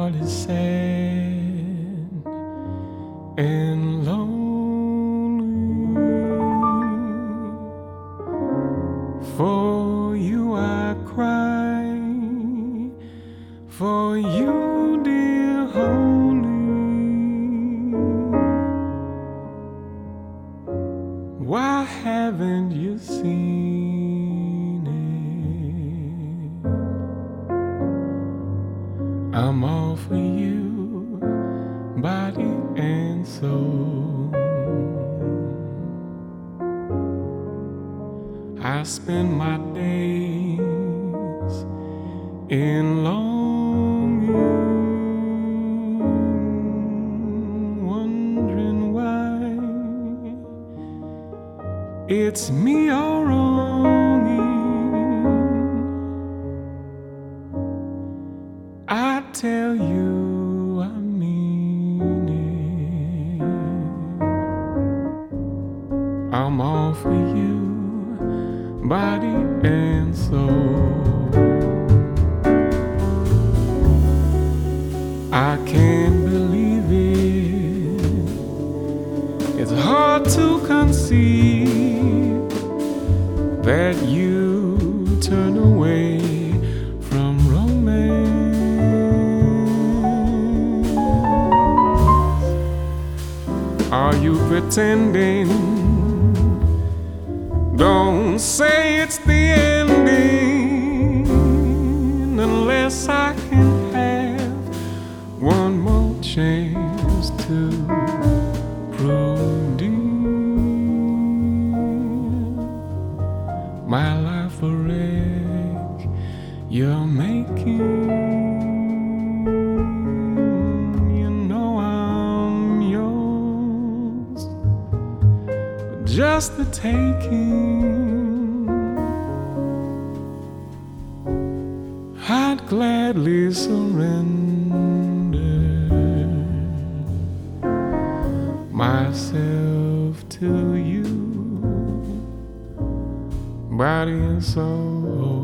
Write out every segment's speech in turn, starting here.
heart is sad and lonely. For you I cry, for you, dear holy. Why haven't you seen it? I'm all for you, body and soul. I spend my days in longing, wondering why it's me you're wronging. I tell you I mean it. I'm all for you, body and soul. I can't believe it. It's hard to conceive that you turn away from romance. Are you pretending? Don't say it's the ending unless I can have one more chance to prove, dear, my life a wreck you're making. You know I'm yours, just the taking. I'd gladly surrender myself to you, body and soul.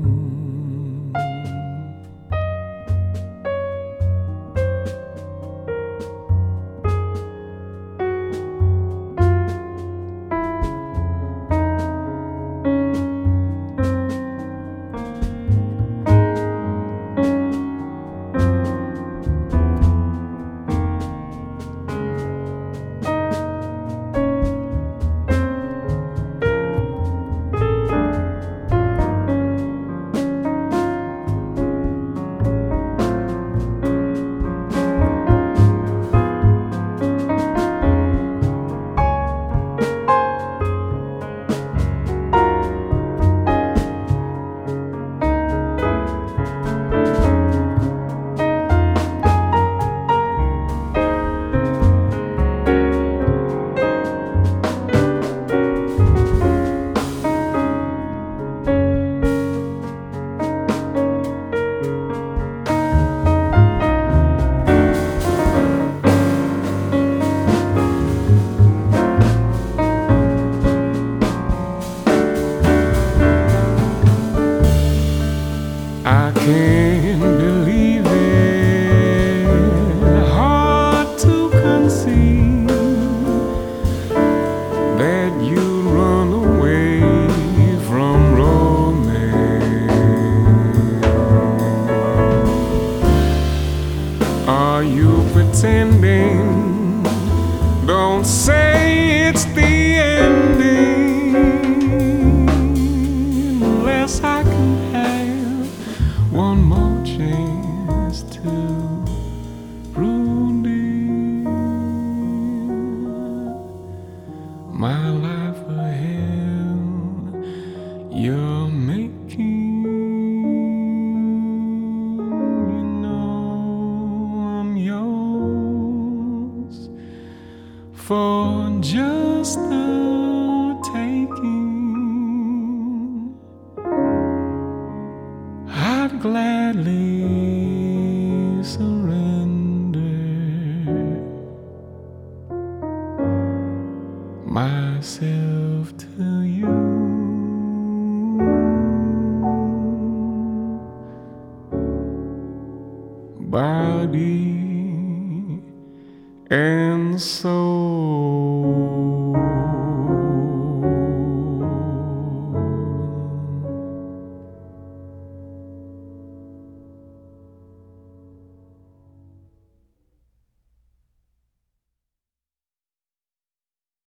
I can't believe it, hard to conceive that you run away from romance. Are you pretending? Don't say it's the ending unless I can have one more chance to prove, dear, my life a hell you're making. You know I'm yours for just the taking. I'd gladly surrender myself to you,